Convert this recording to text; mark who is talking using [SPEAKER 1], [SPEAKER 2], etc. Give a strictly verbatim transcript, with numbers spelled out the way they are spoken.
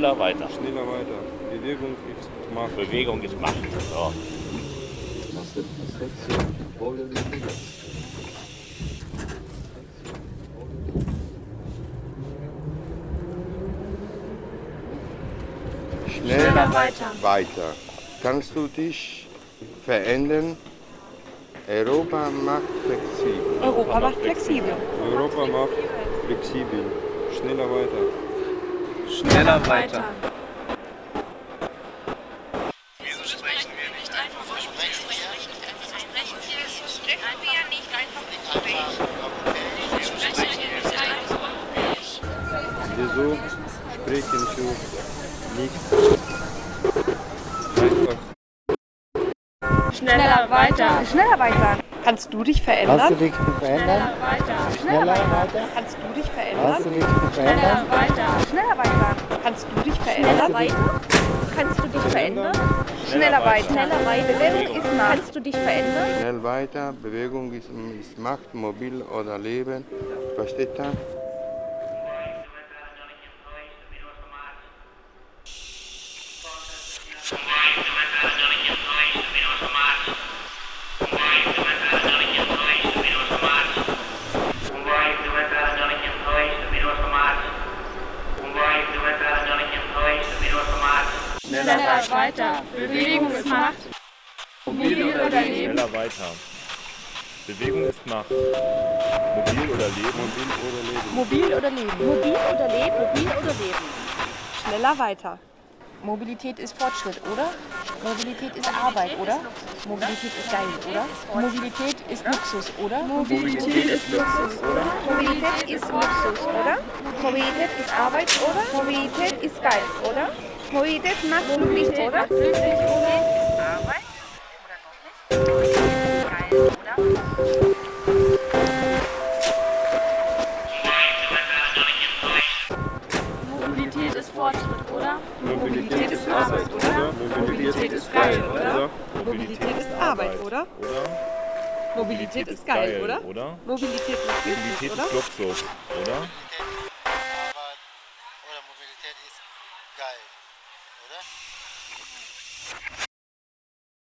[SPEAKER 1] Schneller weiter.
[SPEAKER 2] Schneller weiter. Bewegung ist Macht.
[SPEAKER 1] Bewegung ist Macht. So.
[SPEAKER 3] Schneller weiter.
[SPEAKER 4] weiter. Kannst du dich verändern? Europa macht flexibel.
[SPEAKER 3] Europa macht flexibel.
[SPEAKER 2] Europa macht flexibel. Schneller weiter.
[SPEAKER 5] Schneller weiter.
[SPEAKER 6] Wieso sprechen wir nicht einfach Versprechen? Versprechen wir ja nicht einfach europäisch. Wieso sprechen wir nicht einfach europäisch?
[SPEAKER 2] Wieso sprechen wir nicht einfach?
[SPEAKER 3] Schneller weiter. Schneller weiter. Kannst du dich verändern?
[SPEAKER 7] Kannst du dich verändern?
[SPEAKER 3] weiter.
[SPEAKER 7] Schneller weiter?
[SPEAKER 3] Kannst du dich
[SPEAKER 7] Kannst
[SPEAKER 3] verändern?
[SPEAKER 7] du dich verändern?
[SPEAKER 3] weiter. Schneller weiter. Kannst du dich verändern? weiter. Kannst du dich verändern? Schneller weiter. Schneller weiter. Bewegung ist Macht. Kannst du dich verändern?
[SPEAKER 4] Schnell weiter. Bewegung ist, ist Macht, mobil oder Leben. Versteht ihr?
[SPEAKER 3] Schneller weiter. Bewegung ist Macht. Mobil oder Leben.
[SPEAKER 1] Schneller weiter. Bewegung ist Macht. Mobil oder Leben.
[SPEAKER 3] Mobil oder Leben. Mobil oder Leben. Mobil oder Leben. Schneller weiter.
[SPEAKER 8] Mobilität ist Fortschritt, oder? Mobilität ist Arbeit, oder? Mobilität ist geil, oder? Mobilität ist Luxus, oder?
[SPEAKER 3] Mobilität ist Luxus, oder? Mobilität ist Luxus, oder? Mobilität ist Arbeit, oder? Mobilität ist geil, oder? Mobilität macht glücklich, oder? Glücklich, oder? Arbeit? Oder noch nicht? Geil, oder? Mobilität ist Fortschritt, oder? Mobilität ist Arbeit, oder? Mobilität ist geil, oder? Mobilität ist Arbeit, oder?
[SPEAKER 1] Oder?
[SPEAKER 3] Mobilität ist geil, oder?
[SPEAKER 1] Oder?
[SPEAKER 3] Mobilität macht glücklich,
[SPEAKER 1] Mobilität
[SPEAKER 3] oder?
[SPEAKER 1] ist Luxus, oder?